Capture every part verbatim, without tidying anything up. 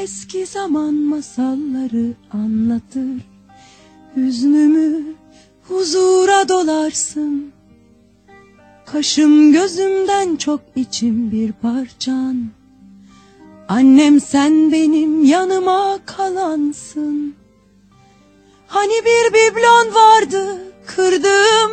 eski zaman masalları anlatır. Hüznümü huzura dolarsın. Kaşım gözümden çok içim bir parçan. Annem sen benim yanıma kalansın. Hani bir biblon vardı kırdım,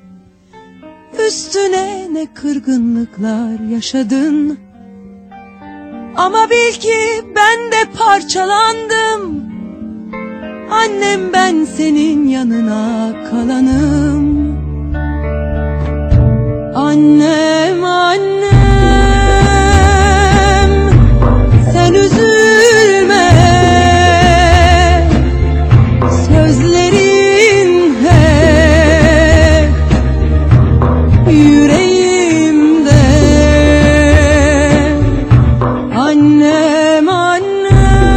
üstüne ne kırgınlıklar yaşadın. Ama bil ki ben de parçalandım. Annem ben senin yanına kalanım. Annem annem, sen üzülme. Sözlerin hep yüreğimde. Annem annem,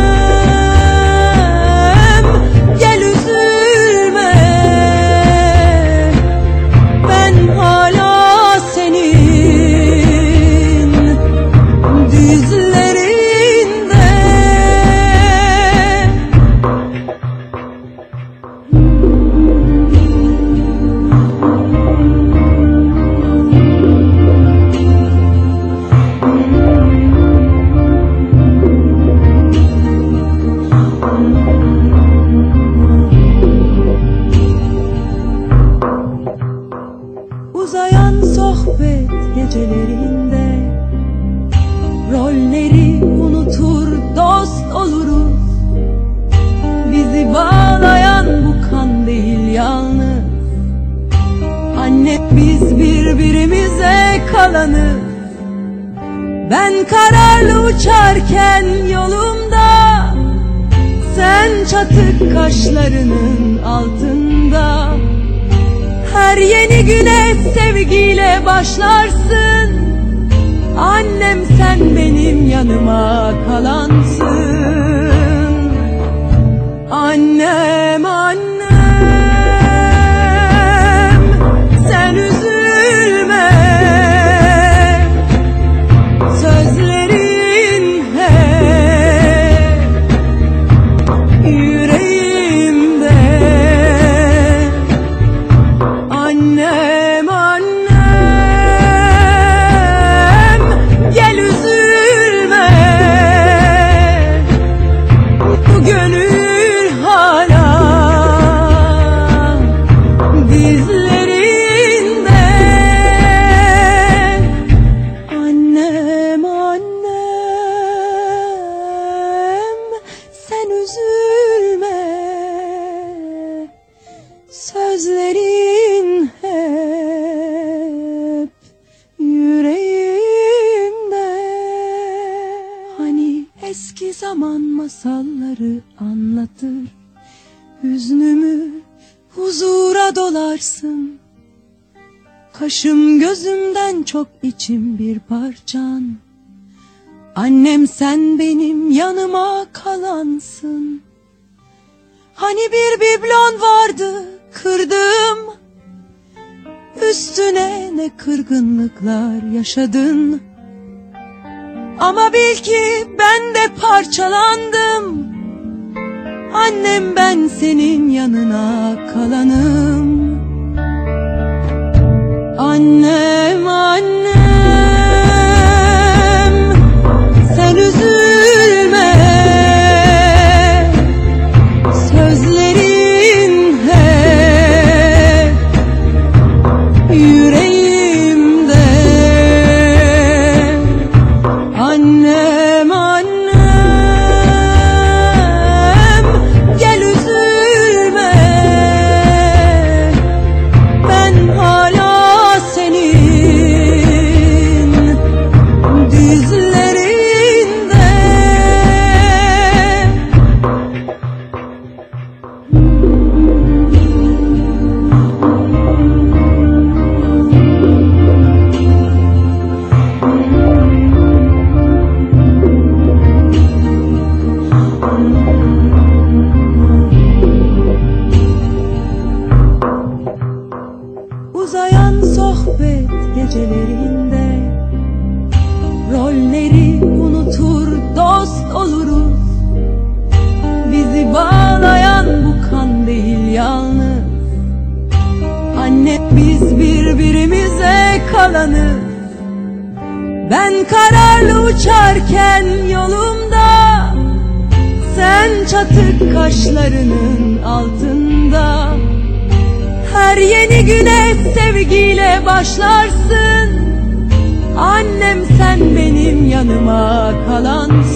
gel üzülme. Ben hala senin dizlerinde. Uzayan sohbet gecelerinde rolleri unutur dost oluruz. Bizi bağlayan bu kan değil yalnız. Anne biz birbirimize kalanız. Ben kararlı uçarken yolumda, sen çatık kaşlarının altında. Her yeni güne sevgiyle başlarsın. Annem sen benim yanıma kalansın. Annem annem, sen üzülme. Sözlerin hep yüreğimde. Annem annem, gel üzülme. Bu gönül hala dizlerinde. Annem annem, sen üzülme. Sözlerin hep yüreğimde. Hani eski zaman masalları anlatır. Hüznümü huzura dolarsın. Kaşım gözümden çok içim bir parçan. Annem sen benim yanıma kalansın. Hani bir biblon vardı kırdım, üstüne ne kırgınlıklar yaşadın. Ama bil ki ben de parçalandım. Annem ben senin yanına kalanım. Annem annem, sen üzülme. Sözlerin hep yüreğimde. Annem annem, gel üzülme. Ben hala senin dizlerinde. hırpalanır. Ben kararlı uçarken yolumda, sen çatık kaşlarının altında. Her yeni güne sevgiyle başlarsın. Annem sen benim yanıma kalansın.